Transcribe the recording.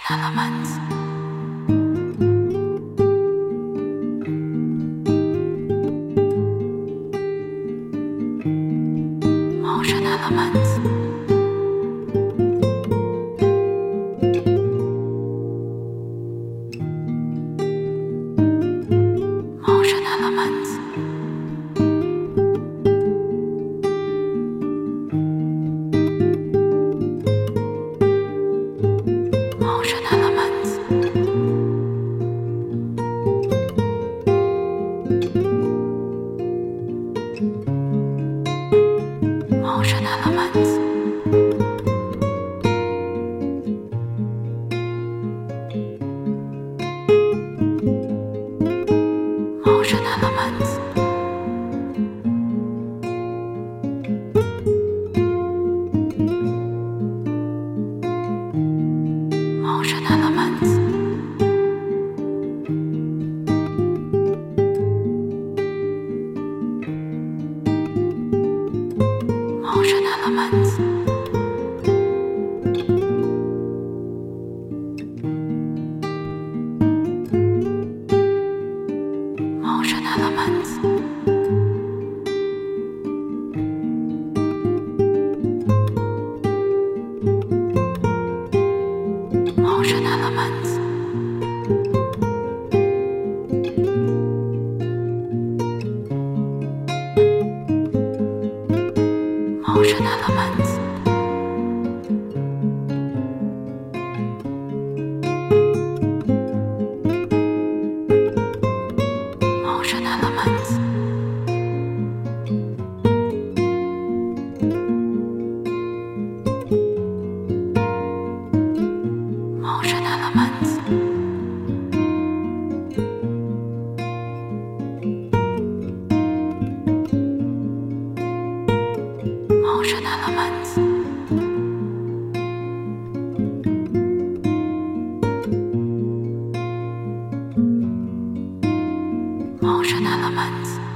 Elements. Motion elements. Motion elements. Motion elements. Motion elements. Motion elements. Motion elements. Motion elements. Motion elements. Motion elements. Motion elements. Motion elements. Motion elements. Motion elements. Motion elements.